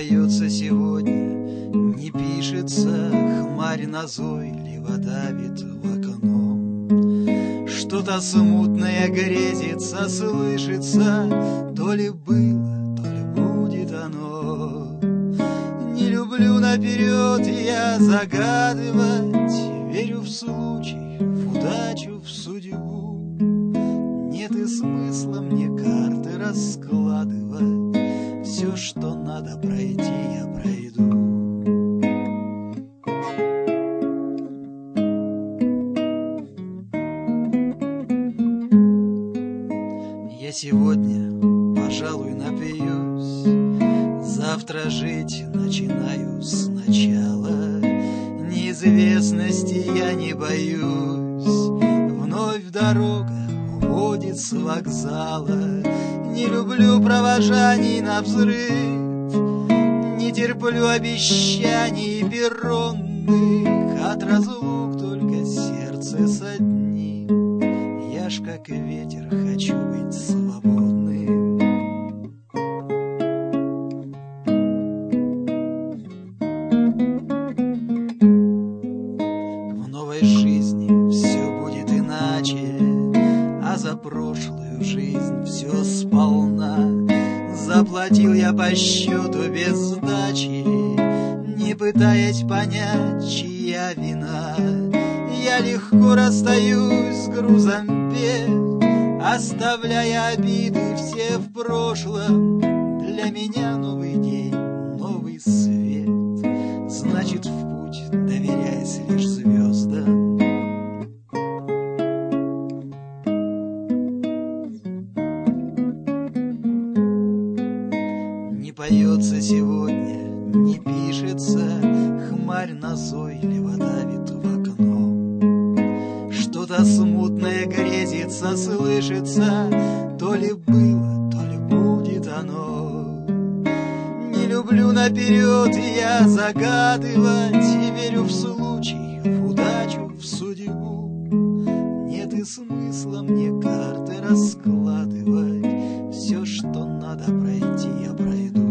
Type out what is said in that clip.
поется сегодня, не пишется, хмарь назойливо давит в окно. Что-то смутное грезится, слышится, то ли было, то ли будет оно. Не люблю наперед я загадывать, верю в случай, в удачу, в судьбу. Нет и смысла мне карты раскладывать, все, что надо пройти, я пройду. Я сегодня, пожалуй, напьюсь, завтра жить начинаю сначала. Неизвестности я не боюсь, вновь дорога уводит с вокзала. Не люблю провожаний навзрыв, не терплю обещаний перронных. От разлук только сердце соднит, я ж как ветер хочу быть свободным. В новой жизни все будет иначе, а за прошлую жизнь все сполна. Заплатил я по счету без сдачи, не пытаясь понять, чья вина. Я легко расстаюсь с грузом бед, оставляя обиды все в прошлом. Для меня новый день, новый свет, значит в путь, доверяясь лишь звездам. Не поется сегодня, не пишется, хмарь назойливо давит в окно. Что-то смутное грезится, слышится, то ли было, то ли будет оно. Не люблю наперед я загадывать, верю в случай, в удачу, в судьбу. Нет и смысла мне карты раскладывать, все, что надо пройти, я пройду.